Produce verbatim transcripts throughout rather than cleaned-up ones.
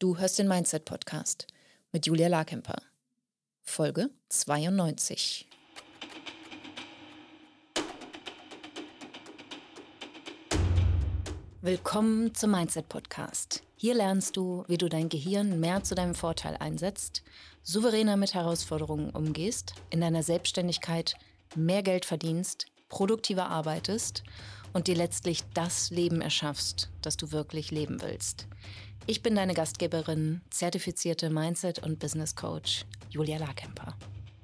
Du hörst den Mindset-Podcast mit Julia Larkemper. Folge zweiundneunzig. Willkommen zum Mindset-Podcast. Hier lernst du, wie du dein Gehirn mehr zu deinem Vorteil einsetzt, souveräner mit Herausforderungen umgehst, in deiner Selbstständigkeit mehr Geld verdienst, produktiver arbeitest und dir letztlich das Leben erschaffst, das du wirklich leben willst. Ich bin deine Gastgeberin, zertifizierte Mindset- und Business Coach Julia Larkemper.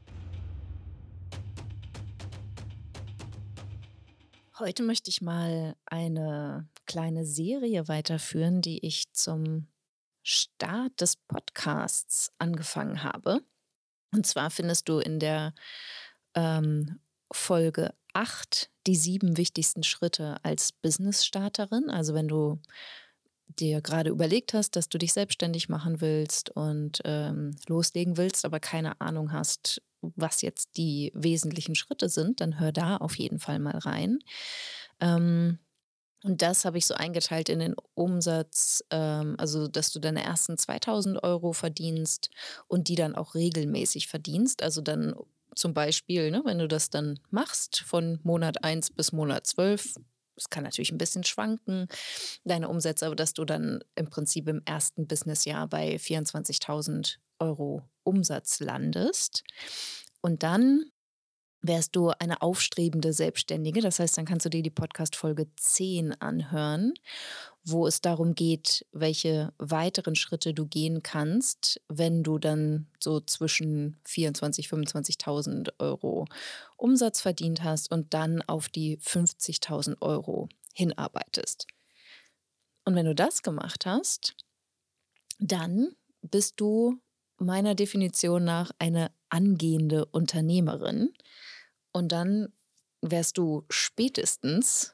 Heute möchte ich mal eine kleine Serie weiterführen, die ich zum Start des Podcasts angefangen habe. Und zwar findest du in der ähm, Folge acht die sieben wichtigsten Schritte als Business-Starterin. Also wenn du dir gerade überlegt hast, dass du dich selbstständig machen willst und ähm, loslegen willst, aber keine Ahnung hast, was jetzt die wesentlichen Schritte sind, dann hör da auf jeden Fall mal rein. Ähm, und das habe ich so eingeteilt in den Umsatz, ähm, also dass du deine ersten zweitausend Euro verdienst und die dann auch regelmäßig verdienst. Also dann zum Beispiel, ne, wenn du das dann machst von Monat eins bis Monat zwölf, es kann natürlich ein bisschen schwanken, deine Umsätze, aber dass du dann im Prinzip im ersten Businessjahr bei vierundzwanzigtausend Euro Umsatz landest. Und dann wärst du eine aufstrebende Selbstständige. Das heißt, dann kannst du dir die Podcast-Folge zehn anhören, wo es darum geht, welche weiteren Schritte du gehen kannst, wenn du dann so zwischen vierundzwanzigtausend, fünfundzwanzigtausend Euro Umsatz verdient hast und dann auf die fünfzigtausend Euro hinarbeitest. Und wenn du das gemacht hast, dann bist du meiner Definition nach eine angehende Unternehmerin. Und dann wärst du spätestens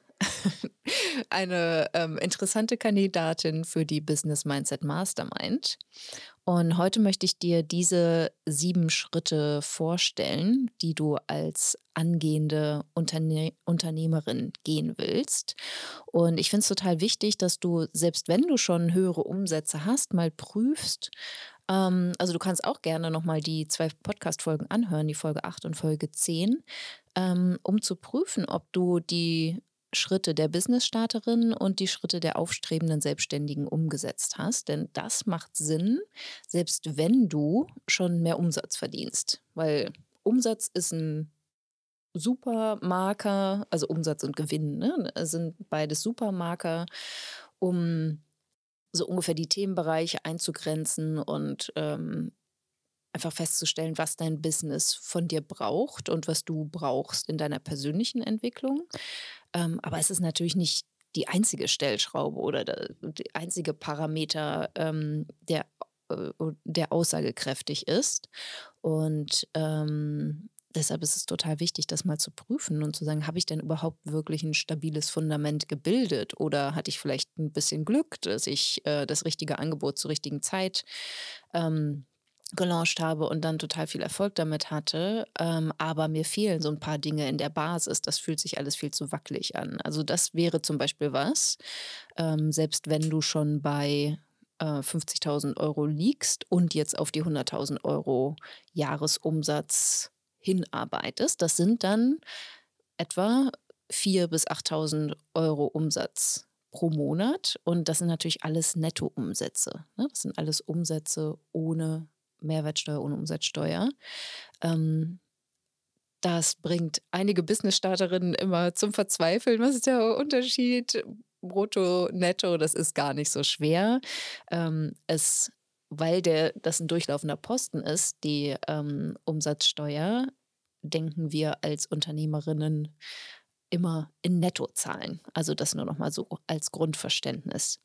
eine ähm, interessante Kandidatin für die Business Mindset Mastermind. Und heute möchte ich dir diese sieben Schritte vorstellen, die du als angehende Unterne- Unternehmerin gehen willst. Und ich finde es total wichtig, dass du, selbst wenn du schon höhere Umsätze hast, mal prüfst. Ähm, also du kannst auch gerne nochmal die zwei Podcast-Folgen anhören, die Folge acht und Folge zehn, ähm, um zu prüfen, ob du die Schritte der Business-Starterin und die Schritte der aufstrebenden Selbstständigen umgesetzt hast. Denn das macht Sinn, selbst wenn du schon mehr Umsatz verdienst. Weil Umsatz ist ein super Marker, also Umsatz und Gewinn, ne, sind beides Supermarker, um so ungefähr die Themenbereiche einzugrenzen und ähm, einfach festzustellen, was dein Business von dir braucht und was du brauchst in deiner persönlichen Entwicklung. Ähm, aber es ist natürlich nicht die einzige Stellschraube oder der, der einzige Parameter, ähm, der, äh, der aussagekräftig ist. Und ähm, deshalb ist es total wichtig, das mal zu prüfen und zu sagen, habe ich denn überhaupt wirklich ein stabiles Fundament gebildet oder hatte ich vielleicht ein bisschen Glück, dass ich äh, das richtige Angebot zur richtigen Zeit ähm, gelauncht habe und dann total viel Erfolg damit hatte, ähm, aber mir fehlen so ein paar Dinge in der Basis. Das fühlt sich alles viel zu wackelig an. Also das wäre zum Beispiel was, ähm, selbst wenn du schon bei äh, fünfzigtausend Euro liegst und jetzt auf die hunderttausend Euro Jahresumsatz hinarbeitest, das sind dann etwa viertausend bis achttausend Euro Umsatz pro Monat und das sind natürlich alles Nettoumsätze, ne? Das sind alles Umsätze ohne Mehrwertsteuer, ohne Umsatzsteuer. Ähm, das bringt einige Business-Starterinnen immer zum Verzweifeln. Was ist der Unterschied? Brutto, netto, das ist gar nicht so schwer. Ähm, es, weil der, das ein durchlaufender Posten ist, die ähm, Umsatzsteuer, denken wir als Unternehmerinnen immer in Nettozahlen. Also das nur noch mal so als Grundverständnis.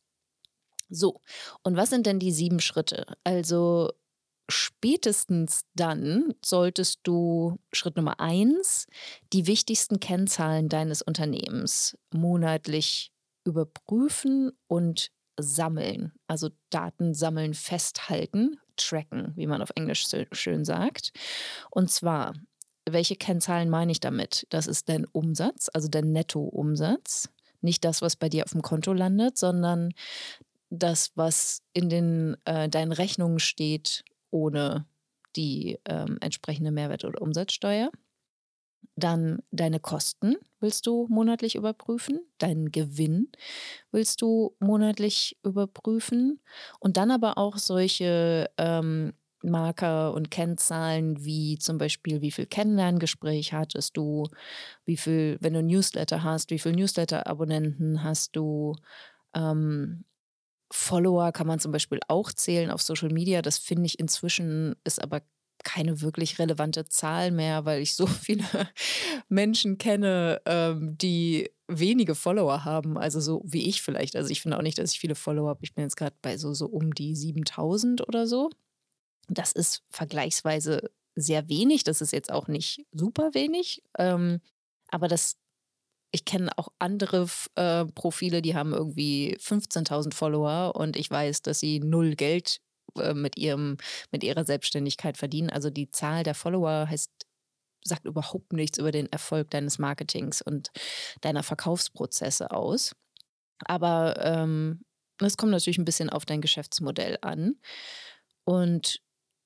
So, und was sind denn die sieben Schritte? Also spätestens dann solltest du Schritt Nummer eins die wichtigsten Kennzahlen deines Unternehmens monatlich überprüfen und sammeln. Also Daten sammeln, festhalten, tracken, wie man auf Englisch so schön sagt. Und zwar, welche Kennzahlen meine ich damit? Das ist dein Umsatz, also dein Nettoumsatz. Nicht das, was bei dir auf dem Konto landet, sondern das, was in den äh, deinen Rechnungen steht, ohne die, ähm, entsprechende Mehrwert oder Umsatzsteuer. Dann deine Kosten willst du monatlich überprüfen, deinen Gewinn willst du monatlich überprüfen und dann aber auch solche, ähm, Marker und Kennzahlen wie zum Beispiel, wie viel Kennenlerngespräch hattest du, wie viel wenn du Newsletter hast, wie viel Newsletter-Abonnenten hast du, ähm, Follower kann man zum Beispiel auch zählen auf Social Media. Das finde ich inzwischen ist aber keine wirklich relevante Zahl mehr, weil ich so viele Menschen kenne, ähm, die wenige Follower haben, also so wie ich vielleicht. Also, ich finde auch nicht, dass ich viele Follower habe. Ich bin jetzt gerade bei so so um die siebentausend oder so. Das ist vergleichsweise sehr wenig. Das ist jetzt auch nicht super wenig, ähm, aber das ich kenne auch andere F äh, Profile, die haben irgendwie fünfzehntausend Follower und ich weiß, dass sie null Geld, äh, mit ihrem mit ihrer Selbstständigkeit verdienen. Also, die Zahl der Follower heißt sagt überhaupt nichts über den Erfolg deines Marketings und deiner Verkaufsprozesse aus. Aber, ähm, es kommt natürlich ein bisschen auf dein Geschäftsmodell an. Und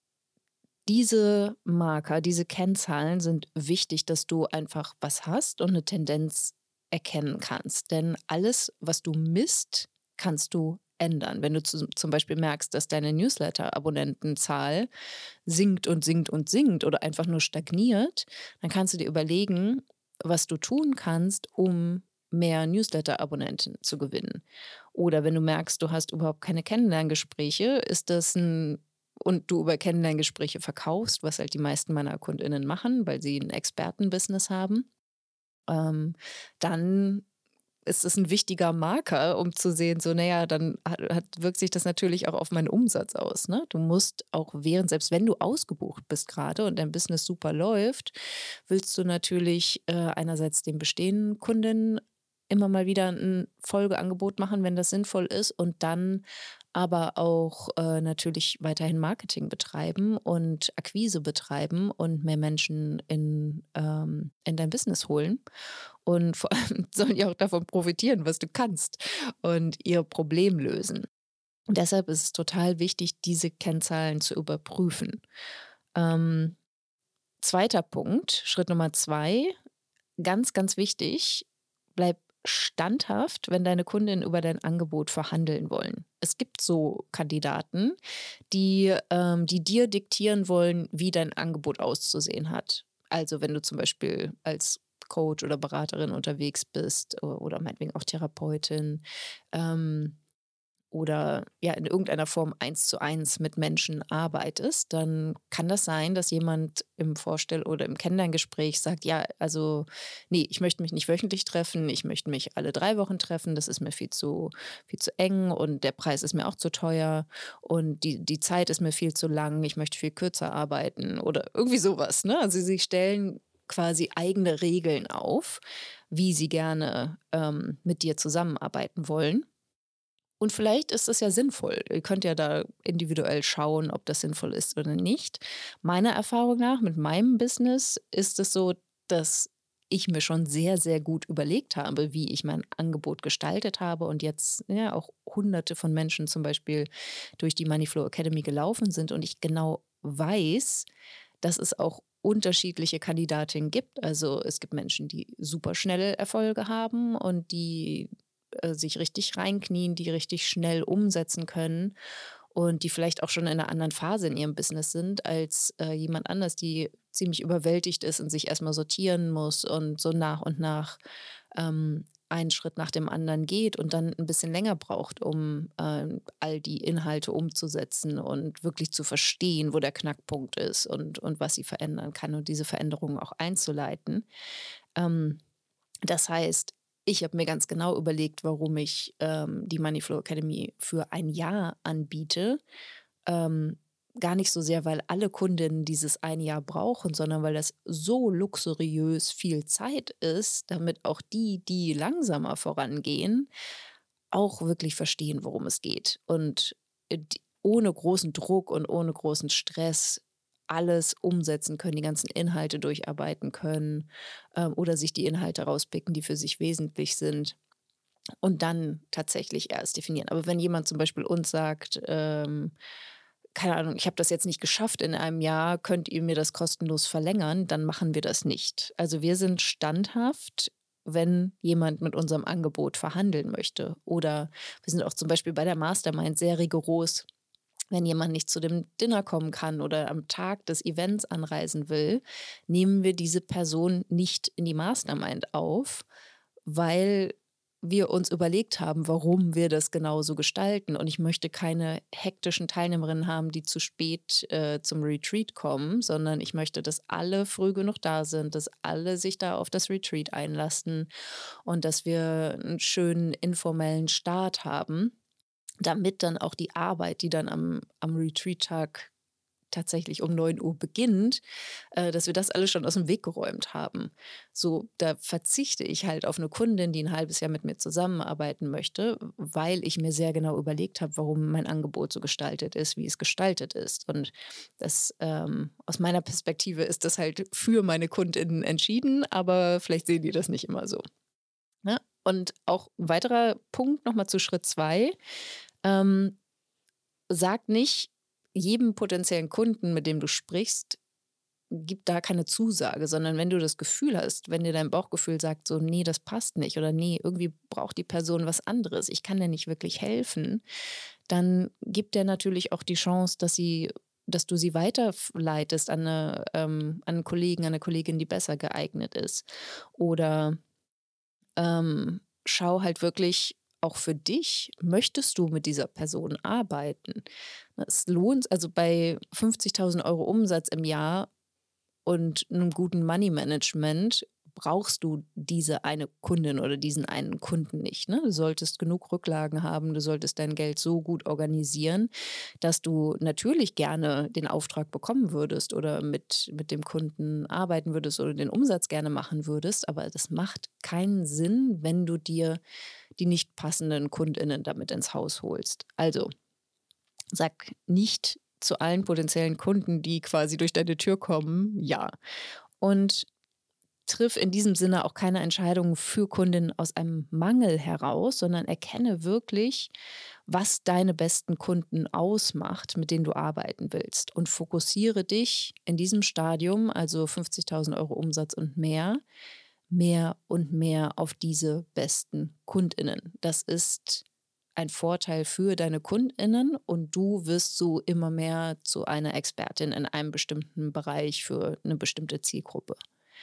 diese Marker, diese Kennzahlen sind wichtig, dass du einfach was hast und eine Tendenz erkennen kannst. Denn alles, was du misst, kannst du ändern. Wenn du zu zum Beispiel merkst, dass deine Newsletter-Abonnentenzahl sinkt und sinkt und sinkt oder einfach nur stagniert, dann kannst du dir überlegen, was du tun kannst, um mehr Newsletter-Abonnenten zu gewinnen. Oder wenn du merkst, du hast überhaupt keine Kennenlerngespräche, ist das ein und du über Kennenlerngespräche verkaufst, was halt die meisten meiner KundInnen machen, weil sie ein Expertenbusiness haben, ähm, dann ist es ein wichtiger Marker, um zu sehen, so, na ja, dann hat hat wirkt sich das natürlich auch auf meinen Umsatz aus, ne? Du musst auch während selbst wenn du ausgebucht bist gerade und dein Business super läuft, willst du natürlich, äh, einerseits den bestehenden Kundinnen immer mal wieder ein Folgeangebot machen, wenn das sinnvoll ist und dann aber auch, äh, natürlich weiterhin Marketing betreiben und Akquise betreiben und mehr Menschen in, ähm in dein Business holen. Und vor allem sollen die auch davon profitieren, was du kannst und ihr Problem lösen. Und deshalb ist es total wichtig, diese Kennzahlen zu überprüfen. Ähm, zweiter Punkt, Schritt Nummer zwei, ganz, ganz wichtig, bleib standhaft, wenn deine Kundinnen über dein Angebot verhandeln wollen. Es gibt so Kandidaten, die, ähm die dir diktieren wollen, wie dein Angebot auszusehen hat. Also, wenn du zum Beispiel als Coach oder Beraterin unterwegs bist o oder meinetwegen auch Therapeutin, ähm oder ja in irgendeiner Form eins zu eins mit Menschen arbeitest, dann kann das sein, dass jemand im Vorstell oder im Kennenlerngespräch sagt: „Ja, also, nee, ich möchte mich nicht wöchentlich treffen, ich möchte mich alle drei Wochen treffen. Das ist mir viel zu viel zu eng und der Preis ist mir auch zu teuer und die die Zeit ist mir viel zu lang. Ich möchte viel kürzer arbeiten“, oder irgendwie sowas, ne? Also, sie stellen quasi eigene Regeln auf, wie sie gerne, ähm, mit dir zusammenarbeiten wollen. Und vielleicht ist es ja sinnvoll. Ihr könnt ja da individuell schauen, ob das sinnvoll ist oder nicht. Meiner Erfahrung nach mit meinem Business ist es so, dass ich mir schon sehr, sehr gut überlegt habe, wie ich mein Angebot gestaltet habe und jetzt ja auch Hunderte von Menschen zum Beispiel durch die Moneyflow Academy gelaufen sind und ich genau weiß, dass es auch unterschiedliche Kandidatinnen gibt. Also es gibt Menschen, die super schnell Erfolge haben und die äh, sich richtig reinknien, die richtig schnell umsetzen können und die vielleicht auch schon in einer anderen Phase in ihrem Business sind als, äh, jemand anders, die ziemlich überwältigt ist und sich erst mal sortieren muss und so nach und nach, ähm, einen Schritt nach dem anderen geht und dann ein bisschen länger braucht, um, ähm, all die Inhalte umzusetzen und wirklich zu verstehen, wo der Knackpunkt ist und und was sie verändern kann und diese Veränderungen auch einzuleiten. Ähm das heißt, ich habe mir ganz genau überlegt, warum ich, ähm, die Moneyflow Academy für ein Jahr anbiete. Ähm, Gar nicht so sehr, weil alle Kundinnen dieses ein Jahr brauchen, sondern weil das so luxuriös viel Zeit ist, damit auch die, die langsamer vorangehen, auch wirklich verstehen, worum es geht. Und, äh, d ohne großen Druck und ohne großen Stress alles umsetzen können, die ganzen Inhalte durcharbeiten können, ähm, oder sich die Inhalte rauspicken, die für sich wesentlich sind. und dann tatsächlich erst definieren. Aber wenn jemand zum Beispiel uns sagt, ähm, keine Ahnung, ich habe das jetzt nicht geschafft in einem Jahr, könnt ihr mir das kostenlos verlängern, dann machen wir das nicht. Also wir sind standhaft, wenn jemand mit unserem Angebot verhandeln möchte. Oder wir sind auch zum Beispiel bei der Mastermind sehr rigoros. Wenn jemand nicht zu dem Dinner kommen kann oder am Tag des Events anreisen will, nehmen wir diese Person nicht in die Mastermind auf, weil wir uns überlegt haben, warum wir das genauso gestalten. Und ich möchte keine hektischen Teilnehmerinnen haben, die zu spät äh, zum Retreat kommen, sondern ich möchte, dass alle früh genug da sind, dass alle sich da auf das Retreat einlassen und dass wir einen schönen informellen Start haben, damit dann auch die Arbeit, die dann am am Retreat-Tag tatsächlich um neun Uhr beginnt, äh, dass wir das alles schon aus dem Weg geräumt haben. So, da verzichte ich halt auf eine Kundin, die ein halbes Jahr mit mir zusammenarbeiten möchte, weil ich mir sehr genau überlegt habe, warum mein Angebot so gestaltet ist, wie es gestaltet ist. Und das, ähm aus meiner Perspektive ist das halt für meine KundInnen entschieden, aber vielleicht sehen die das nicht immer so, ne? Und auch 'n weiterer Punkt noch mal zu Schritt zwei. ähm, Sag nicht jedem potenziellen Kunden, mit dem du sprichst, gib da keine Zusage, sondern wenn du das Gefühl hast, wenn dir dein Bauchgefühl sagt, so, nee, das passt nicht oder nee, irgendwie braucht die Person was anderes, ich kann dir nicht wirklich helfen, dann gibt der natürlich auch die Chance, dass sie dass du sie weiterleitest an, eine, ähm, an einen Kollegen, an eine Kollegin, die besser geeignet ist. Oder ähm, schau halt wirklich auch für dich, möchtest du mit dieser Person arbeiten? Es lohnt, also bei fünfzigtausend Euro Umsatz im Jahr und einem guten Money Management brauchst du diese eine Kundin oder diesen einen Kunden nicht, ne? Du solltest genug Rücklagen haben, du solltest dein Geld so gut organisieren, dass du natürlich gerne den Auftrag bekommen würdest oder mit mit dem Kunden arbeiten würdest oder den Umsatz gerne machen würdest, aber das macht keinen Sinn, wenn du dir die nicht passenden KundInnen damit ins Haus holst. Also, sag nicht zu allen potenziellen Kunden, die quasi durch deine Tür kommen, ja. Und triff in diesem Sinne auch keine Entscheidungen für Kundinnen aus einem Mangel heraus, sondern erkenne wirklich, was deine besten Kunden ausmacht, mit denen du arbeiten willst. Und fokussiere dich in diesem Stadium, also fünfzigtausend Euro Umsatz und mehr, mehr und mehr auf diese besten KundInnen. Das ist ein Vorteil für deine KundInnen und du wirst so immer mehr zu einer Expertin in einem bestimmten Bereich für eine bestimmte Zielgruppe.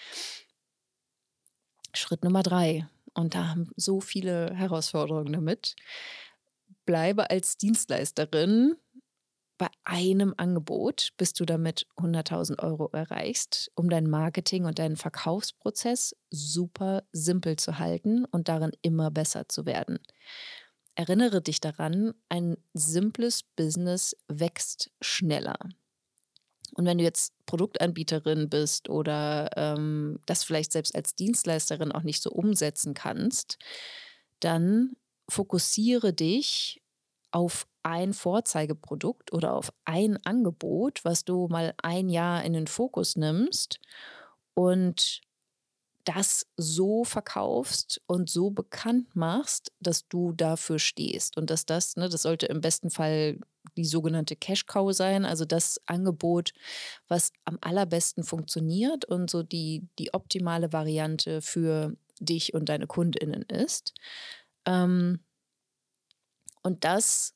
Schritt Nummer drei, und da haben so viele Herausforderungen damit: Bleibe als Dienstleisterin bei einem Angebot, bis du damit hunderttausend Euro erreichst, um dein Marketing und deinen Verkaufsprozess super simpel zu halten und darin immer besser zu werden. Erinnere dich daran, ein simples Business wächst schneller. Und wenn du jetzt Produktanbieterin bist oder ähm, das vielleicht selbst als Dienstleisterin auch nicht so umsetzen kannst, dann fokussiere dich auf ein Vorzeigeprodukt oder auf ein Angebot, was du mal ein Jahr in den Fokus nimmst und das so verkaufst und so bekannt machst, dass du dafür stehst und dass das, ne, das sollte im besten Fall die sogenannte Cash Cow sein, also das Angebot, was am allerbesten funktioniert und so die die optimale Variante für dich und deine KundInnen ist. Ähm, und das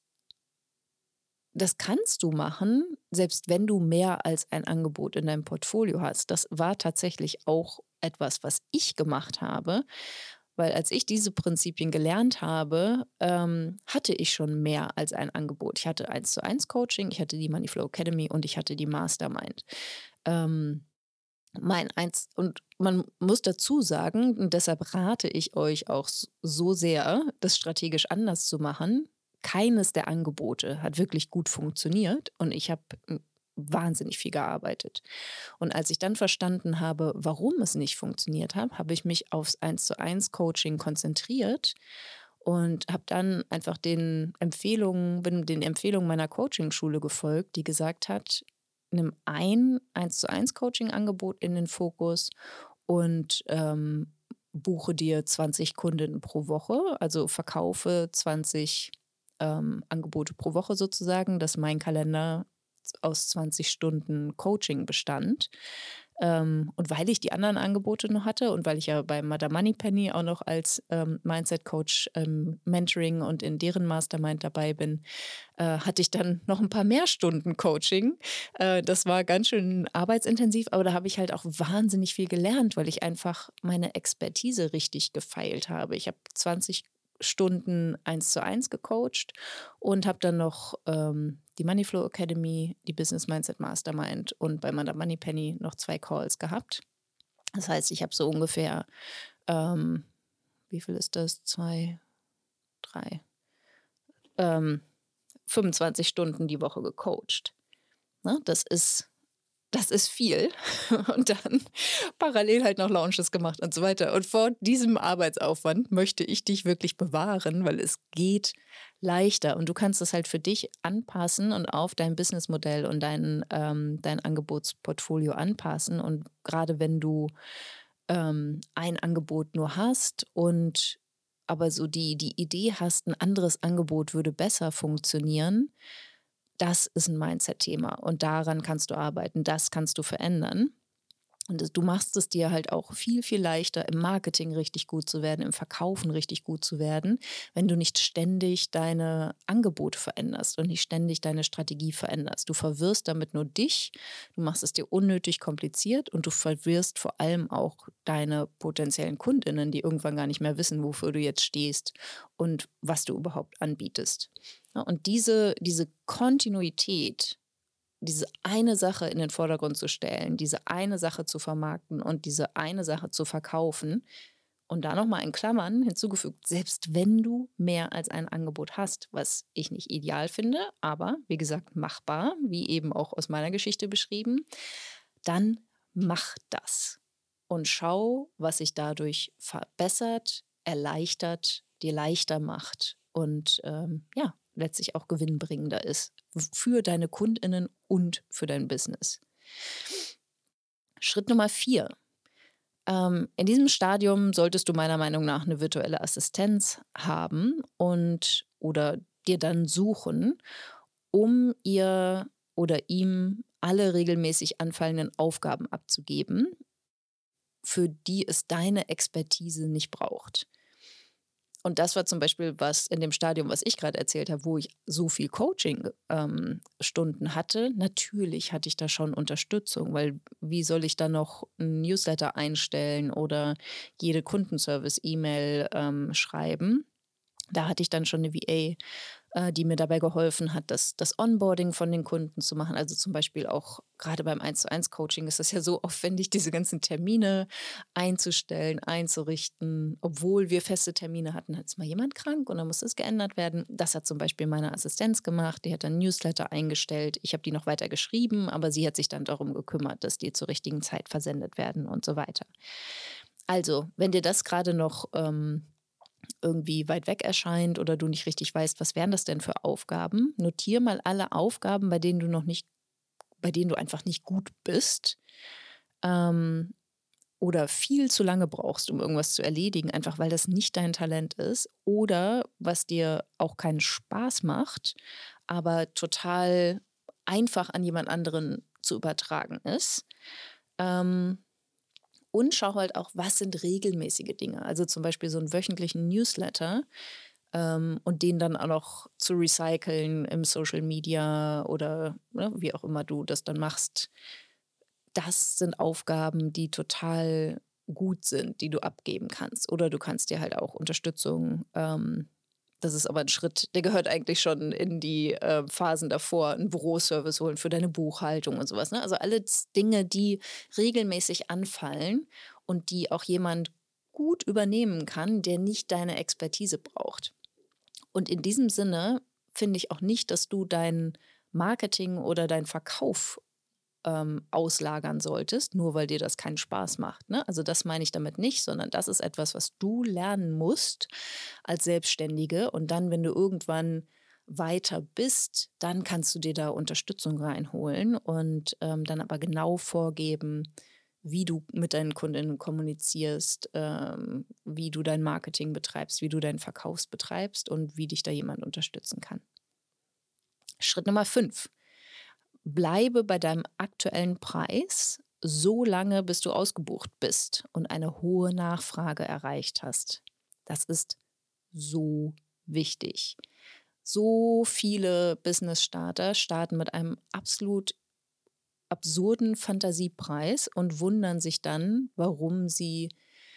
das kannst du machen, selbst wenn du mehr als ein Angebot in deinem Portfolio hast. Das war tatsächlich auch etwas, was ich gemacht habe, weil als ich diese Prinzipien gelernt habe, ähm, hatte ich schon mehr als ein Angebot. Ich hatte eins zu eins Coaching, ich hatte die Moneyflow Academy und ich hatte die Mastermind. Ähm, mein eins und man muss dazu sagen, und deshalb rate ich euch auch s so sehr, das strategisch anders zu machen. Keines der Angebote hat wirklich gut funktioniert und ich habe, hm, wahnsinnig viel gearbeitet. Und als ich dann verstanden habe, warum es nicht funktioniert hat, habe ich mich aufs Eins-zu-eins Coaching konzentriert und habe dann einfach den Empfehlungen bin den Empfehlungen meiner Coachingschule gefolgt, die gesagt hat: „Nimm ein Eins-zu-eins Coaching-Angebot in den Fokus und, ähm, buche dir zwanzig Kundinnen pro Woche, also verkaufe zwanzig ähm, Angebote pro Woche sozusagen, dass mein Kalender aus zwanzig Stunden Coaching bestand. Ähm, und weil ich die anderen Angebote noch hatte und weil ich ja bei Madame Moneypenny auch noch als ähm, Mindset-Coach ähm, Mentoring und in deren Mastermind dabei bin, äh, hatte ich dann noch ein paar mehr Stunden Coaching. Äh, das war ganz schön arbeitsintensiv, aber da habe ich halt auch wahnsinnig viel gelernt, weil ich einfach meine Expertise richtig gefeilt habe. Ich habe zwanzig Stunden eins zu eins gecoacht und habe dann noch ähm, die Moneyflow Academy, die Business Mindset Mastermind und bei Madame Moneypenny noch zwei Calls gehabt. Das heißt, ich habe so ungefähr, ähm, wie viel ist das? Zwei, drei, ähm, fünfundzwanzig Stunden die Woche gecoacht. Ne? Das ist das ist viel. Und dann parallel halt noch Launches gemacht und so weiter. Und vor diesem Arbeitsaufwand möchte ich dich wirklich bewahren, weil es geht leichter und du kannst es halt für dich anpassen und auf dein Businessmodell und dein, ähm, dein Angebotsportfolio anpassen. Und gerade wenn du ähm, ein Angebot nur hast und aber so die, die Idee hast, ein anderes Angebot würde besser funktionieren, das ist ein Mindset-Thema und daran kannst du arbeiten, das kannst du verändern. Und das, du machst es dir halt auch viel, viel leichter, im Marketing richtig gut zu werden, im Verkaufen richtig gut zu werden, wenn du nicht ständig deine Angebote veränderst und nicht ständig deine Strategie veränderst. Du verwirrst damit nur dich, du machst es dir unnötig kompliziert und du verwirrst vor allem auch deine potenziellen Kundinnen, die irgendwann gar nicht mehr wissen, wofür du jetzt stehst und was du überhaupt anbietest. Ja, und diese, diese Kontinuität, diese eine Sache in den Vordergrund zu stellen, diese eine Sache zu vermarkten und diese eine Sache zu verkaufen und da nochmal in Klammern hinzugefügt, selbst wenn du mehr als ein Angebot hast, was ich nicht ideal finde, aber wie gesagt machbar, wie eben auch aus meiner Geschichte beschrieben, dann mach das und schau, was sich dadurch verbessert, erleichtert, dir leichter macht und ähm, ja, letztlich auch gewinnbringender ist für deine KundInnen und für dein Business. Schritt Nummer vier. Ähm, in diesem Stadium solltest du meiner Meinung nach eine virtuelle Assistenz haben und oder dir dann suchen, um ihr oder ihm alle regelmäßig anfallenden Aufgaben abzugeben, für die es deine Expertise nicht braucht. Und das war zum Beispiel was in dem Stadium, was ich gerade erzählt habe, wo ich so viel Coaching-Stunden hatte. Natürlich hatte ich da schon Unterstützung, weil wie soll ich da noch ein Newsletter einstellen oder jede Kundenservice-E-Mail ähm, schreiben? Da hatte ich dann schon eine V A, äh, die mir dabei geholfen hat, das, das Onboarding von den Kunden zu machen. Also zum Beispiel auch gerade beim eins zu eins Coaching ist das ja so aufwendig, diese ganzen Termine einzustellen, einzurichten. Obwohl wir feste Termine hatten, hat es mal jemand krank und dann musste es geändert werden. Das hat zum Beispiel meine Assistenz gemacht. Die hat dann Newsletter eingestellt. Ich habe die noch weiter geschrieben, aber sie hat sich dann darum gekümmert, dass die zur richtigen Zeit versendet werden und so weiter. Also, wenn dir das gerade noch ähm, irgendwie weit weg erscheint oder du nicht richtig weißt, was wären das denn für Aufgaben, notier mal alle Aufgaben, bei denen du noch nicht, bei denen du einfach nicht gut bist ähm, oder viel zu lange brauchst, um irgendwas zu erledigen, einfach weil das nicht dein Talent ist oder was dir auch keinen Spaß macht, aber total einfach an jemand anderen zu übertragen ist. Ähm, und schau halt auch, was sind regelmäßige Dinge. Also zum Beispiel so einen wöchentlichen Newsletter ähm, und den dann auch noch zu recyceln im Social Media oder ne, wie auch immer du das dann machst. Das sind Aufgaben, die total gut sind, die du abgeben kannst. Oder du kannst dir halt auch Unterstützung, ähm, das ist aber ein Schritt, der gehört eigentlich schon in die äh, Phasen davor, einen Büroservice holen für deine Buchhaltung und sowas. Ne? Also alles Dinge, die regelmäßig anfallen und die auch jemand gut übernehmen kann, der nicht deine Expertise braucht. Und in diesem Sinne finde ich auch nicht, dass du dein Marketing oder dein Verkauf ähm, auslagern solltest, nur weil dir das keinen Spaß macht. Ne? Also das meine ich damit nicht, sondern das ist etwas, was du lernen musst als Selbstständige. Und dann, wenn du irgendwann weiter bist, dann kannst du dir da Unterstützung reinholen und ähm, dann aber genau vorgeben, wie du mit deinen Kundinnen kommunizierst, ähm, wie du dein Marketing betreibst, wie du deinen Verkaufs betreibst und wie dich da jemand unterstützen kann. Schritt Nummer fünf: Bleibe bei deinem aktuellen Preis so lange, bis du ausgebucht bist und eine hohe Nachfrage erreicht hast. Das ist so wichtig. So viele Business-Starter starten mit einem absolut absurden Fantasiepreis und wundern sich dann, warum sie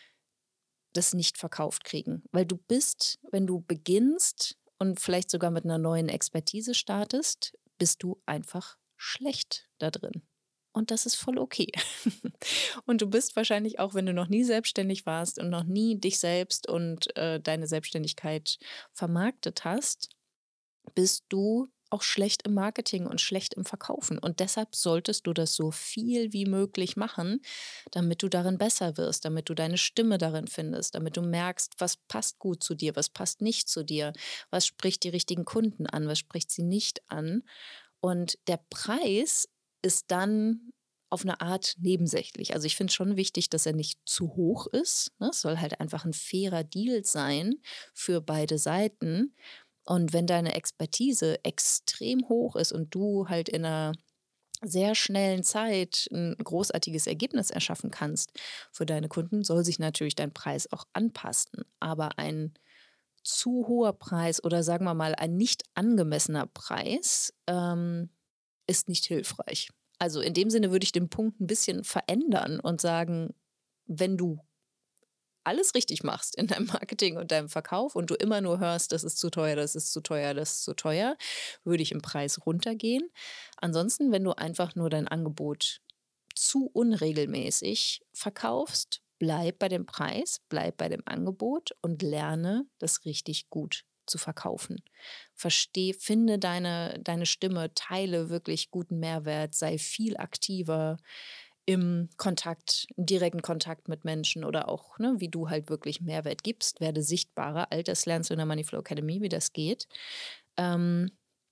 das nicht verkauft kriegen. Weil du bist, wenn du beginnst und vielleicht sogar mit einer neuen Expertise startest, bist du einfach schlecht da drin. Und das ist voll okay. Und du bist wahrscheinlich auch, wenn du noch nie selbstständig warst und noch nie dich selbst und äh, deine Selbstständigkeit vermarktet hast, bist du auch schlecht im Marketing und schlecht im Verkaufen. Und deshalb solltest du das so viel wie möglich machen, damit du darin besser wirst, damit du deine Stimme darin findest, damit du merkst, was passt gut zu dir, was passt nicht zu dir, was spricht die richtigen Kunden an, was spricht sie nicht an. Und der Preis ist dann auf eine Art nebensächlich. Also ich finde schon wichtig, dass er nicht zu hoch ist. Ne? Es soll halt einfach ein fairer Deal sein für beide Seiten. Und wenn deine Expertise extrem hoch ist und du halt in einer sehr schnellen Zeit ein großartiges Ergebnis erschaffen kannst für deine Kunden, soll sich natürlich dein Preis auch anpassen. Aber ein zu hoher Preis oder sagen wir mal ein nicht angemessener Preis ähm, ist nicht hilfreich. Also in dem Sinne würde ich den Punkt ein bisschen verändern und sagen, wenn du alles richtig machst in deinem Marketing und deinem Verkauf und du immer nur hörst, das ist zu teuer, das ist zu teuer, das ist zu teuer, würde ich im Preis runtergehen. Ansonsten, wenn du einfach nur dein Angebot zu unregelmäßig verkaufst, bleib bei dem Preis, bleib bei dem Angebot und lerne das richtig gut zu verkaufen. Versteh, finde deine, deine Stimme, teile wirklich guten Mehrwert, sei viel aktiver im Kontakt, im direkten Kontakt mit Menschen oder auch, ne, wie du halt wirklich Mehrwert gibst, werde sichtbarer. All das lernst du in der Moneyflow Academy, wie das geht. Ähm,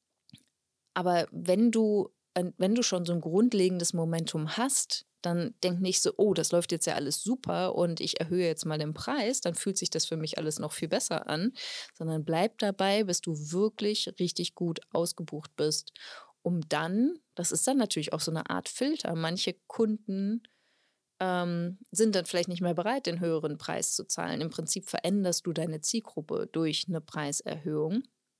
aber wenn du, äh, wenn du schon so ein grundlegendes Momentum hast, dann denk nicht so, oh, das läuft jetzt ja alles super und ich erhöhe jetzt mal den Preis, dann fühlt sich das für mich alles noch viel besser an, sondern bleib dabei, bis du wirklich richtig gut ausgebucht bist, um dann, das ist dann natürlich auch so eine Art Filter, manche Kunden ähm, sind dann vielleicht nicht mehr bereit, den höheren Preis zu zahlen. Im Prinzip veränderst du deine Zielgruppe durch eine Preiserhöhung.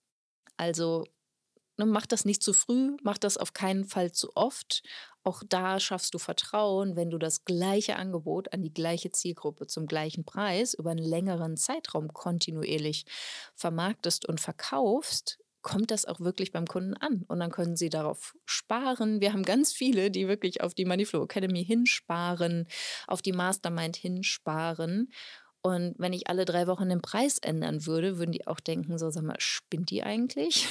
Also, ne, mach das nicht zu früh, mach das auf keinen Fall zu oft. Auch da schaffst du Vertrauen, wenn du das gleiche Angebot an die gleiche Zielgruppe zum gleichen Preis über einen längeren Zeitraum kontinuierlich vermarktest und verkaufst, kommt das auch wirklich beim Kunden an. Und dann können sie darauf sparen. Wir haben ganz viele, die wirklich auf die Moneyflow Academy hinsparen, auf die Mastermind hinsparen. Und wenn ich alle drei Wochen den Preis ändern würde, würden die auch denken, so, sag mal, spinnt die eigentlich?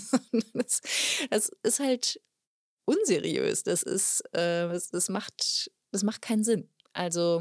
das, das ist halt unseriös. Das ist, äh, das, das macht, das macht keinen Sinn. Also,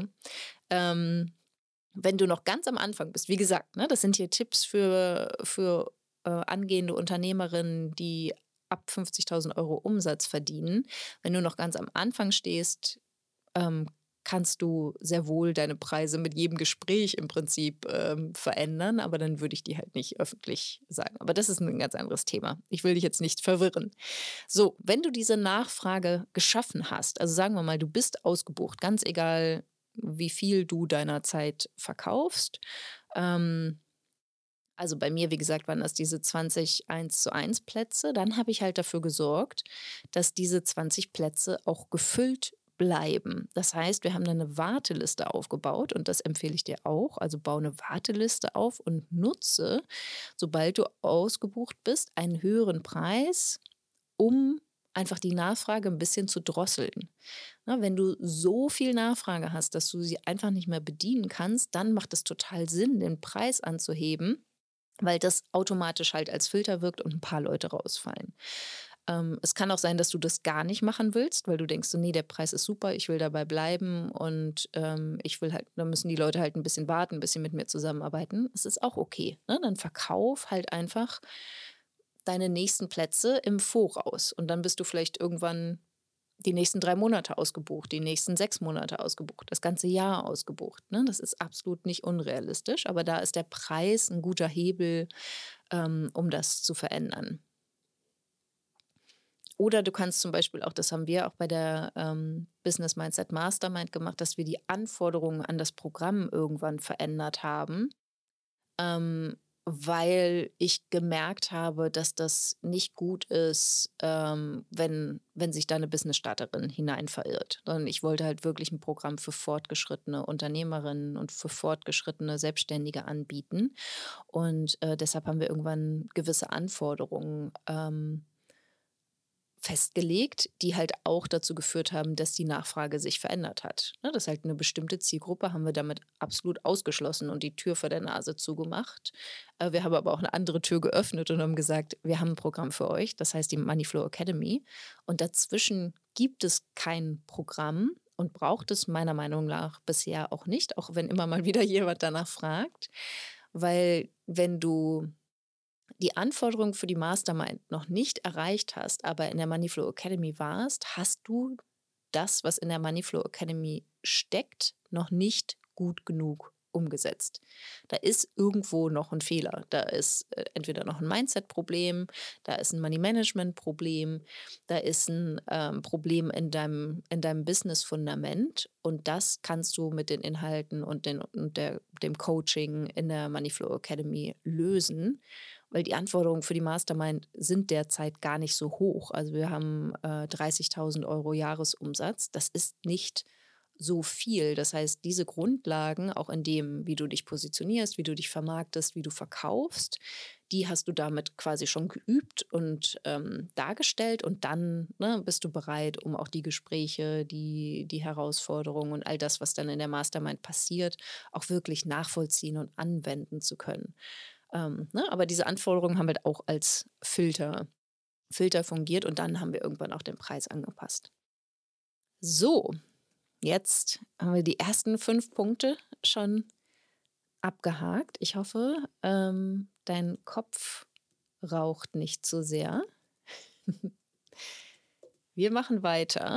ähm, wenn du noch ganz am Anfang bist, wie gesagt, ne, das sind hier Tipps für, für äh, angehende Unternehmerinnen, die ab fünfzigtausend Euro Umsatz verdienen. Wenn du noch ganz am Anfang stehst, ähm, kannst du sehr wohl deine Preise mit jedem Gespräch im Prinzip ähm, verändern, aber dann würde ich die halt nicht öffentlich sagen. Aber das ist ein ganz anderes Thema. Ich will dich jetzt nicht verwirren. So, wenn du diese Nachfrage geschaffen hast, also sagen wir mal, du bist ausgebucht, ganz egal, wie viel du deiner Zeit verkaufst. Ähm, also bei mir, wie gesagt, waren das diese zwanzig eins zu eins Plätze. Dann habe ich halt dafür gesorgt, dass diese zwanzig Plätze auch gefüllt bleiben. Das heißt, wir haben dann eine Warteliste aufgebaut und das empfehle ich dir auch. Also baue eine Warteliste auf und nutze, sobald du ausgebucht bist, einen höheren Preis, um einfach die Nachfrage ein bisschen zu drosseln. Ne, wenn du so viel Nachfrage hast, dass du sie einfach nicht mehr bedienen kannst, dann macht es total Sinn, den Preis anzuheben, weil das automatisch halt als Filter wirkt und ein paar Leute rausfallen. Ähm, es kann auch sein, dass du das gar nicht machen willst, weil du denkst so: „Ne, der Preis ist super, ich will dabei bleiben und, ähm, ich will halt dann müssen die Leute halt ein bisschen warten, ein bisschen mit mir zusammenarbeiten.“ Es ist auch okay, ne? Dann verkauf halt einfach deine nächsten Plätze im Voraus und dann bist du vielleicht irgendwann die nächsten drei Monate ausgebucht, die nächsten sechs Monate ausgebucht, das ganze Jahr ausgebucht, ne? Das ist absolut nicht unrealistisch, aber da ist der Preis 'n guter Hebel, ähm, um das zu verändern. Oder du kannst zum Beispiel auch das haben wir auch bei der, ähm, Business Mindset Mastermind gemacht, dass wir die Anforderungen an das Programm irgendwann verändert haben, ähm, weil ich gemerkt habe, dass das nicht gut ist, ähm, wenn wenn sich da 'ne Business-Starterin hinein verirrt. Sondern ich wollte halt wirklich 'n Programm für fortgeschrittene Unternehmerinnen und für fortgeschrittene Selbstständige anbieten. Und, äh, deshalb haben wir irgendwann gewisse Anforderungen, ähm festgelegt, die halt auch dazu geführt haben, dass die Nachfrage sich verändert hat, ne? Das ist halt 'ne bestimmte Zielgruppe haben wir damit absolut ausgeschlossen und die Tür vor der Nase zugemacht. Äh, wir haben aber auch 'ne andere Tür geöffnet und haben gesagt: „Wir haben 'n Programm für euch, das heißt die Money Flow Academy. Und dazwischen gibt es kein Programm und braucht es meiner Meinung nach bisher auch nicht“, auch wenn immer mal wieder jemand danach fragt. Weil wenn du die Anforderungen für die Mastermind noch nicht erreicht hast, aber in der Money Flow Academy warst, hast du das, was in der Money Flow Academy steckt, noch nicht gut genug umgesetzt. Da ist irgendwo noch 'n Fehler. Da ist, äh, entweder noch 'n Mindset-Problem, da ist 'n Money-Management-Problem, da ist 'n, ähm, Problem in deinem in deinem Business-Fundament und das kannst du mit den Inhalten und den und der dem Coaching in der Money Flow Academy lösen, weil die Anforderungen für die Mastermind sind derzeit gar nicht so hoch. Also, wir haben, äh, dreißigtausend Euro Jahresumsatz. Das ist nicht so viel. Das heißt, diese Grundlagen, auch in dem, wie du dich positionierst, wie du dich vermarktest, wie du verkaufst, die hast du damit quasi schon geübt und, ähm, dargestellt und dann, ne, bist du bereit, um auch die Gespräche, die die Herausforderungen und all das, was dann in der Mastermind passiert, auch wirklich nachvollziehen und anwenden zu können. Ähm, ne, aber diese Anforderungen haben halt auch als Filter Filter fungiert und dann haben wir irgendwann auch den Preis angepasst. So, jetzt haben wir die ersten fünf Punkte schon abgehakt. Ich hoffe, ähm, dein Kopf raucht nicht zu sehr. Wir machen weiter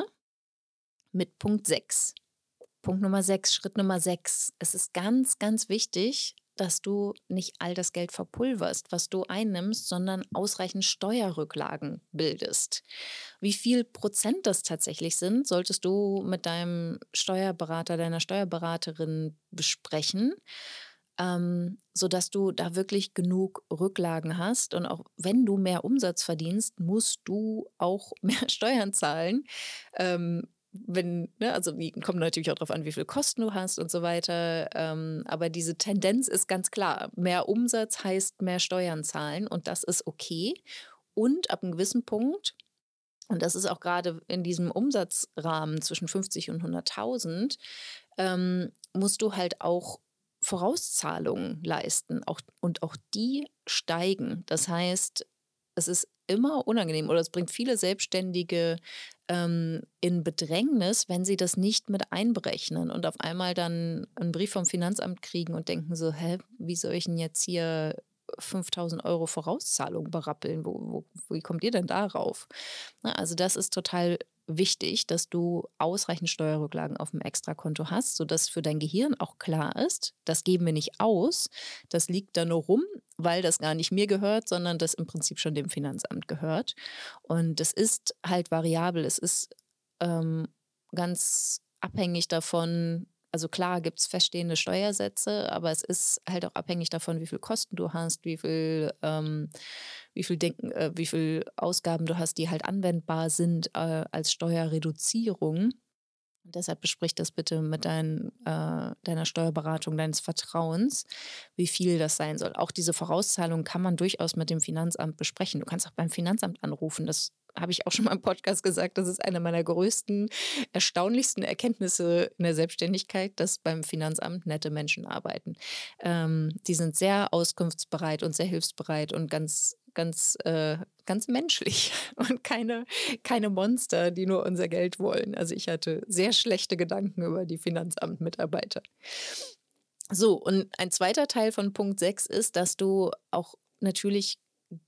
mit Punkt sechs. Punkt Nummer sechs, Schritt Nummer sechs. Es ist ganz, ganz wichtig, dass du nicht all das Geld verpulverst, was du einnimmst, sondern ausreichend Steuerrücklagen bildest. Wie viel Prozent das tatsächlich sind, solltest du mit deinem Steuerberater, deiner Steuerberaterin besprechen, ähm, sodass du da wirklich genug Rücklagen hast. Und auch wenn du mehr Umsatz verdienst, musst du auch mehr Steuern zahlen. Ähm, wenn ne, also wie kommt natürlich auch drauf an, wie viel Kosten du hast und so weiter. Ähm, aber diese Tendenz ist ganz klar. Mehr Umsatz heißt mehr Steuern zahlen und das ist okay. Und ab 'n gewissen Punkt und das ist auch grade in diesem Umsatzrahmen zwischen fünfzig und hunderttausend, ähm, musst du halt auch Vorauszahlungen leisten, auch und auch die steigen. Das heißt, es ist immer unangenehm oder es bringt viele Selbstständige, ähm, in Bedrängnis, wenn sie das nicht mit einberechnen und auf einmal dann 'n Brief vom Finanzamt kriegen und denken so: „Hä, wie soll ich 'n jetzt hier fünftausend Euro Vorauszahlung berappeln? Wo wo wie kommt ihr denn darauf?“ Ne, also das ist total wichtig, dass du ausreichend Steuerrücklagen auf'm Extrakonto hast, sodass für dein Gehirn auch klar ist: „Das geben wir nicht aus. Das liegt da nur rum, weil das gar nicht mir gehört, sondern das im Prinzip schon dem Finanzamt gehört.“ Und das ist halt variabel. Es ist, ähm, ganz abhängig davon also klar gibt's feststehende Steuersätze, aber es ist halt auch abhängig davon, wie viel Kosten du hast, wie viel, ähm wie viel denken äh, wie viel Ausgaben du hast, die halt anwendbar sind, äh, als Steuerreduzierung. Deshalb besprich das bitte mit dein äh, deiner Steuerberatung deines Vertrauens, wie viel das sein soll. Auch diese Vorauszahlung kann man durchaus mit dem Finanzamt besprechen. Du kannst auch beim Finanzamt anrufen. Das habe ich auch schon mal im Podcast gesagt. Das ist eine meiner größten, erstaunlichsten Erkenntnisse in der Selbstständigkeit, dass beim Finanzamt nette Menschen arbeiten. Ähm, die sind sehr auskunftsbereit und sehr hilfsbereit und ganz ganz, äh ganz menschlich und keine keine Monster, die nur unser Geld wollen. Also, ich hatte sehr schlechte Gedanken über die Finanzamt-Mitarbeiter. So, und ein zweiter Teil von Punkt sechs ist, dass du auch natürlich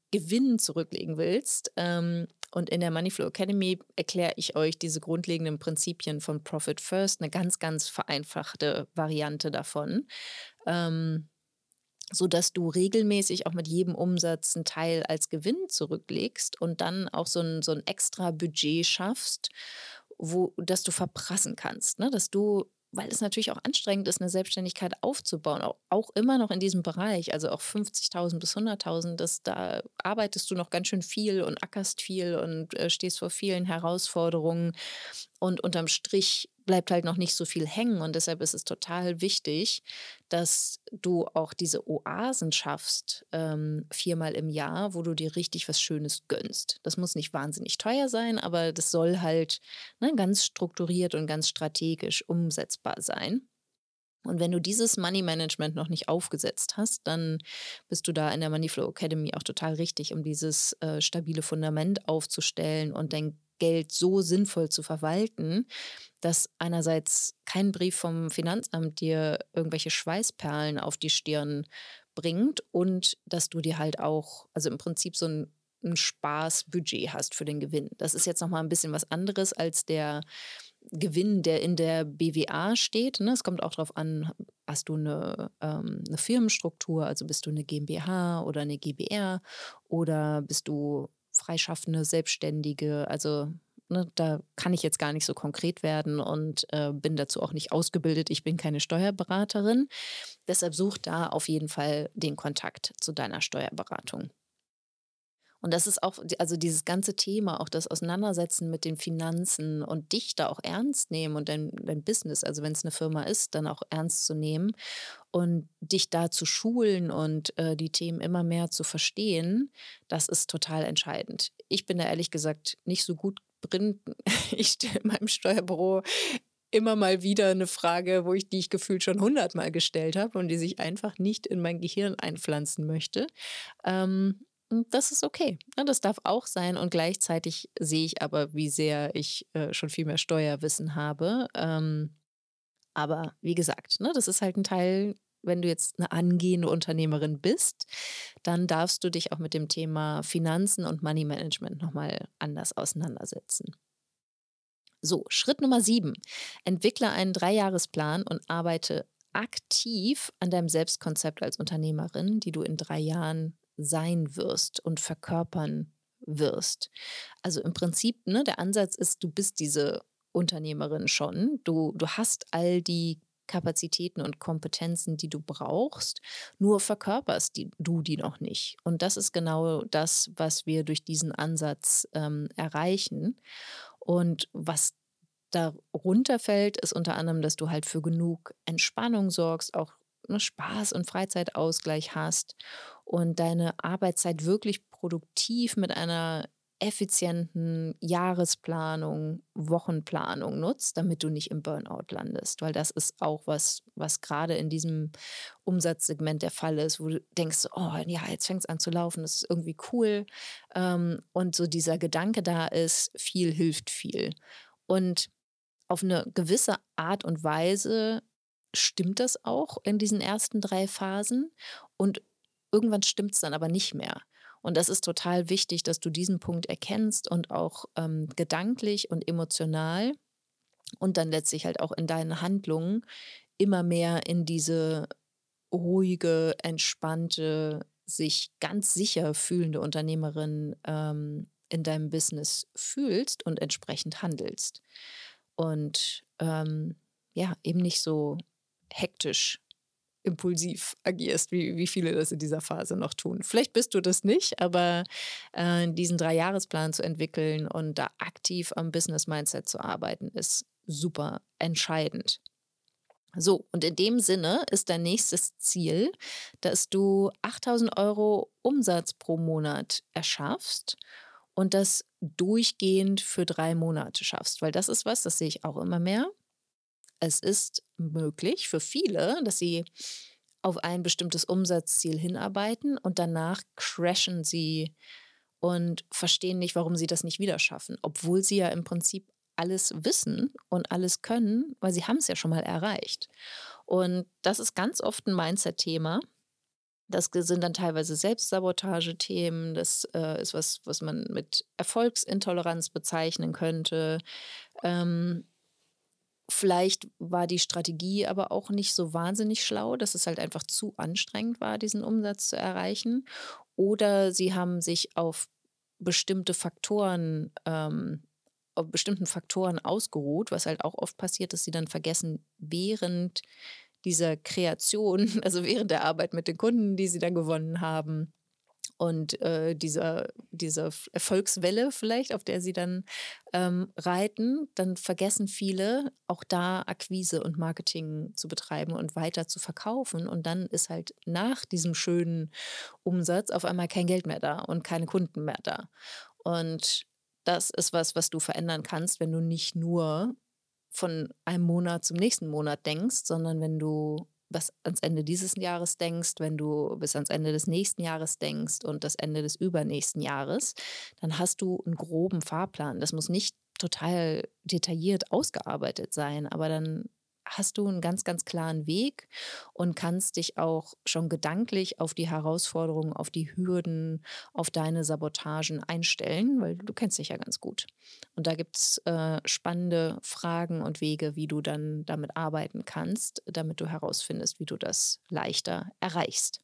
Gewinn zurücklegen willst. Ähm, und in der Moneyflow Academy erkläre ich euch diese grundlegenden Prinzipien von Profit First, eine ganz, ganz vereinfachte Variante davon, ähm, sodass du regelmäßig auch mit jedem Umsatz einen Teil als Gewinn zurücklegst und dann auch so ein so 'n extra Budget schaffst, wo das du verprassen kannst, ne? Dass du, weil es natürlich auch anstrengend ist, eine Selbstständigkeit aufzubauen, au auch immer noch in diesem Bereich, also auch fünfzigtausend bis hunderttausend, das da arbeitest du noch ganz schön viel und ackerst viel und, äh, stehst vor vielen Herausforderungen. Und unterm Strich bleibt halt noch nicht so viel hängen und deshalb ist es total wichtig, dass du auch diese Oasen schaffst, ähm, viermal im Jahr, wo du dir richtig was Schönes gönnst. Das muss nicht wahnsinnig teuer sein, aber das soll halt, ne, ganz strukturiert und ganz strategisch umsetzbar sein. Und wenn du dieses Money Management noch nicht aufgesetzt hast, dann bist du da in der Moneyflow Academy auch total richtig, um dieses, äh, stabile Fundament aufzustellen und dein Geld so sinnvoll zu verwalten, dass einerseits kein Brief vom Finanzamt dir irgendwelche Schweißperlen auf die Stirn bringt und dass du dir halt auch, also im Prinzip so ein 'n Spaßbudget hast für den Gewinn. Das ist jetzt noch mal 'n bisschen was anderes als der Gewinn, der in der B W A steht, ne? Es kommt auch drauf an, hast du eine ähm 'ne Firmenstruktur, also bist du eine GmbH oder eine GbR oder bist du freischaffende Selbstständige? Also, ne, da kann ich jetzt gar nicht so konkret werden und, äh, bin dazu auch nicht ausgebildet. Ich bin keine Steuerberaterin. Deshalb such da auf jeden Fall den Kontakt zu deiner Steuerberatung. Und das ist auch d also dieses ganze Thema, auch das Auseinandersetzen mit den Finanzen und dich da auch ernst nehmen und dein dein Business, also wenn es eine Firma ist, dann auch ernst zu nehmen und dich da zu schulen und, äh, die Themen immer mehr zu verstehen, das ist total entscheidend. Ich bin da ehrlich gesagt nicht so gut drin. Ich stelle meinem Steuerbüro immer mal wieder eine Frage, wo ich die ich gefühlt schon hundertmal gestellt habe und die sich einfach nicht in mein Gehirn einpflanzen möchte. Ähm, und das ist okay, ne? Das darf auch sein und gleichzeitig sehe ich aber, wie sehr ich, äh, schon viel mehr Steuerwissen habe. Ähm, aber wie gesagt, ne, das ist halt ein Teil, wenn du jetzt eine angehende Unternehmerin bist, dann darfst du dich auch mit dem Thema Finanzen und Money Management noch mal anders auseinandersetzen. So, Schritt Nummer sieben: Entwickle einen Dreijahresplan und arbeite aktiv an deinem Selbstkonzept als Unternehmerin, die du in drei Jahren sein wirst und verkörpern wirst. Also im Prinzip, ne, der Ansatz ist, du bist diese Unternehmerin schon. Du, du hast all die Kapazitäten und Kompetenzen, die du brauchst, nur verkörperst die, du die noch nicht. Und das ist genau das, was wir durch diesen Ansatz ähm, erreichen. Und was darunter fällt, ist unter anderem, dass du halt für genug Entspannung sorgst, auch, ne, Spaß und Freizeitausgleich hast und deine Arbeitszeit wirklich produktiv mit einer effizienten Jahresplanung, Wochenplanung nutzt, damit du nicht im Burnout landest. Weil das ist auch was, was gerade in diesem Umsatzsegment der Fall ist, wo du denkst, oh ja, jetzt fängt es an zu laufen, das ist irgendwie cool. Ähm, und so dieser Gedanke da ist, viel hilft viel. Und auf eine gewisse Art und Weise stimmt das auch in diesen ersten drei Phasen und irgendwann stimmt's dann aber nicht mehr. Und das ist total wichtig, dass du diesen Punkt erkennst und auch, ähm, gedanklich und emotional und dann letztlich halt auch in deinen Handlungen immer mehr in diese ruhige, entspannte, sich ganz sicher fühlende Unternehmerin, ähm, in deinem Business fühlst und entsprechend handelst. Und, ähm, ja, eben nicht so hektisch, impulsiv agierst, wie wie viele das in dieser Phase noch tun. Vielleicht bist du das nicht, aber, äh, diesen Dreijahresplan zu entwickeln und da aktiv am Business-Mindset zu arbeiten, ist super entscheidend. So, und in dem Sinne ist dein nächstes Ziel, dass du achttausend Euro Umsatz pro Monat erschaffst und das durchgehend für drei Monate schaffst, weil das ist was, das sehe ich auch immer mehr. Es ist möglich für viele, dass sie auf ein bestimmtes Umsatzziel hinarbeiten und danach crashen sie und verstehen nicht, warum sie das nicht wieder schaffen, obwohl sie ja im Prinzip alles wissen und alles können, weil sie haben es ja schon mal erreicht. Und das ist ganz oft ein Mindset-Thema, Das ge sind dann teilweise Selbstsabotagethemen. Das, äh, ist was, was man mit Erfolgsintoleranz bezeichnen könnte. Ähm, vielleicht war die Strategie aber auch nicht so wahnsinnig schlau, dass es halt einfach zu anstrengend war, diesen Umsatz zu erreichen. Oder sie haben sich auf bestimmte Faktoren ähm, auf bestimmten Faktoren ausgeruht, was halt auch oft passiert, dass sie dann vergessen, während dieser Kreation, also während der Arbeit mit den Kunden, die sie dann gewonnen haben und, äh, dieser dieser F Erfolgswelle vielleicht, auf der sie dann, ähm, reiten, dann vergessen viele, auch da Akquise und Marketing zu betreiben und weiter zu verkaufen. Und dann ist halt nach diesem schönen Umsatz auf einmal kein Geld mehr da und keine Kunden mehr da. Und das ist was, was du verändern kannst, wenn du nicht nur von einem Monat zum nächsten Monat denkst, sondern wenn du was ans Ende dieses Jahres denkst, wenn du bis ans Ende des nächsten Jahres denkst und das Ende des übernächsten Jahres, dann hast du einen groben Fahrplan. Das muss nicht total detailliert ausgearbeitet sein, aber dann hast du einen ganz, ganz klaren Weg und kannst dich auch schon gedanklich auf die Herausforderungen, auf die Hürden, auf deine Sabotagen einstellen, weil du kennst dich ja ganz gut. Und da gibt's, äh, spannende Fragen und Wege, wie du dann damit arbeiten kannst, damit du herausfindest, wie du das leichter erreichst.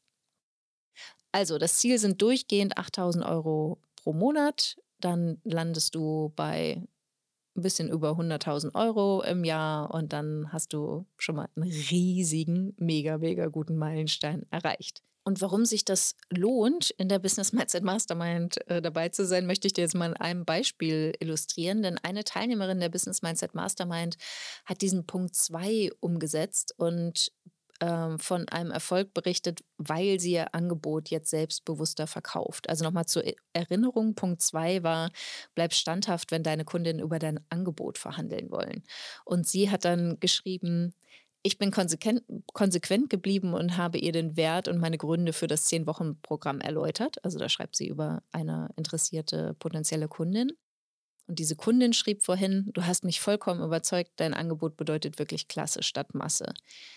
Also, das Ziel sind durchgehend achttausend Euro pro Monat. Dann landest du bei ein bisschen über hunderttausend Euro im Jahr und dann hast du schon mal einen riesigen, mega, mega guten Meilenstein erreicht. Und warum sich das lohnt, in der Business Mindset Mastermind, äh, dabei zu sein, möchte ich dir jetzt mal in einem Beispiel illustrieren. Denn eine Teilnehmerin der Business Mindset Mastermind hat diesen Punkt zwei umgesetzt und, ähm, von einem Erfolg berichtet, weil sie ihr Angebot jetzt selbstbewusster verkauft. Also, nochmal zur E Erinnerung, Punkt zwei war: Bleib standhaft, wenn deine Kundinnen über dein Angebot verhandeln wollen. Und sie hat dann geschrieben: „Ich bin konsequent konsequent geblieben und habe ihr den Wert und meine Gründe für das zehn-Wochen-Programm erläutert.“ Also, da schreibt sie über eine interessierte potenzielle Kundin. Und diese Kundin schrieb vorhin: „Du hast mich vollkommen überzeugt. Dein Angebot bedeutet wirklich Klasse statt Masse.“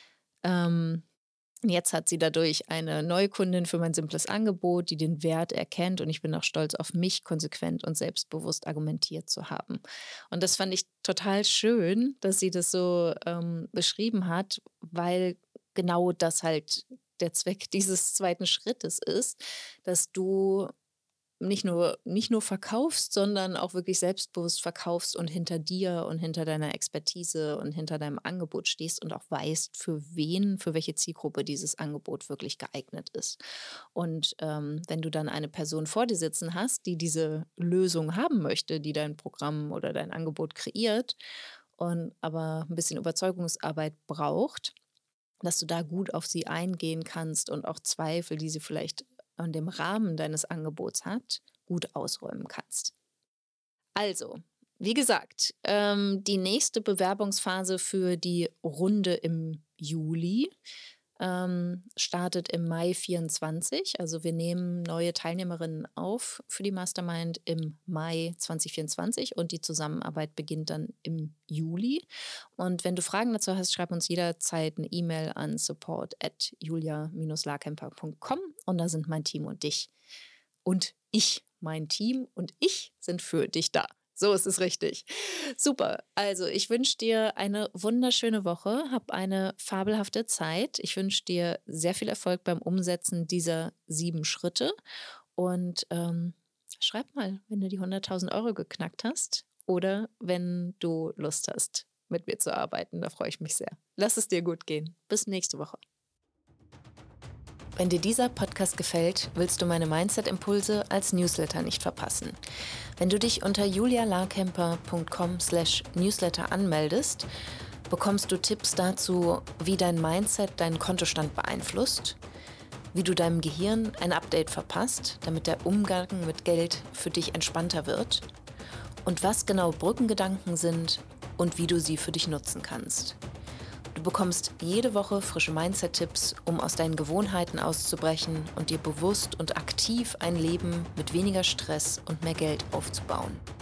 Ähm, Jetzt hat sie dadurch eine neue Kundin für mein simples Angebot, die den Wert erkennt und ich bin auch stolz auf mich, konsequent und selbstbewusst argumentiert zu haben. Und das fand ich total schön, dass sie das so, ähm, beschrieben hat, weil genau das halt der Zweck dieses zweiten Schrittes ist, dass du nicht nur nicht nur verkaufst, sondern auch wirklich selbstbewusst verkaufst und hinter dir und hinter deiner Expertise und hinter deinem Angebot stehst und auch weißt, für wen, für welche Zielgruppe dieses Angebot wirklich geeignet ist. Und, ähm, wenn du dann eine Person vor dir sitzen hast, die diese Lösung haben möchte, die dein Programm oder dein Angebot kreiert und aber ein bisschen Überzeugungsarbeit braucht, dass du da gut auf sie eingehen kannst und auch Zweifel, die sie vielleicht an dem Rahmen deines Angebots hat, gut ausräumen kannst. Also, wie gesagt, ähm, die nächste Bewerbungsphase für die Runde im Juli ähm, startet im Mai vierundzwanzig. Also wir nehmen neue Teilnehmerinnen auf für die Mastermind im Mai zwanzig vierundzwanzig und die Zusammenarbeit beginnt dann im Juli. Und wenn du Fragen dazu hast, schreib uns jederzeit eine E-Mail an support at julia-larkemper punkt com und da sind mein Team und dich und ich, mein Team und ich sind für dich da. So ist es richtig. Super. Also ich wünsche dir eine wunderschöne Woche, hab eine fabelhafte Zeit. Ich wünsche dir sehr viel Erfolg beim Umsetzen dieser sieben Schritte und ähm, schreib mal, wenn du die hunderttausend Euro geknackt hast oder wenn du Lust hast, mit mir zu arbeiten. Da freue ich mich sehr. Lass es dir gut gehen. Bis nächste Woche. Wenn dir dieser Podcast gefällt, willst du meine Mindset-Impulse als Newsletter nicht verpassen. Wenn du dich unter julialarkemper punkt com slash newsletter anmeldest, bekommst du Tipps dazu, wie dein Mindset deinen Kontostand beeinflusst, wie du deinem Gehirn ein Update verpasst, damit der Umgang mit Geld für dich entspannter wird und was genau Brückengedanken sind und wie du sie für dich nutzen kannst. Du bekommst jede Woche frische Mindset-Tipps, um aus deinen Gewohnheiten auszubrechen und dir bewusst und aktiv ein Leben mit weniger Stress und mehr Geld aufzubauen.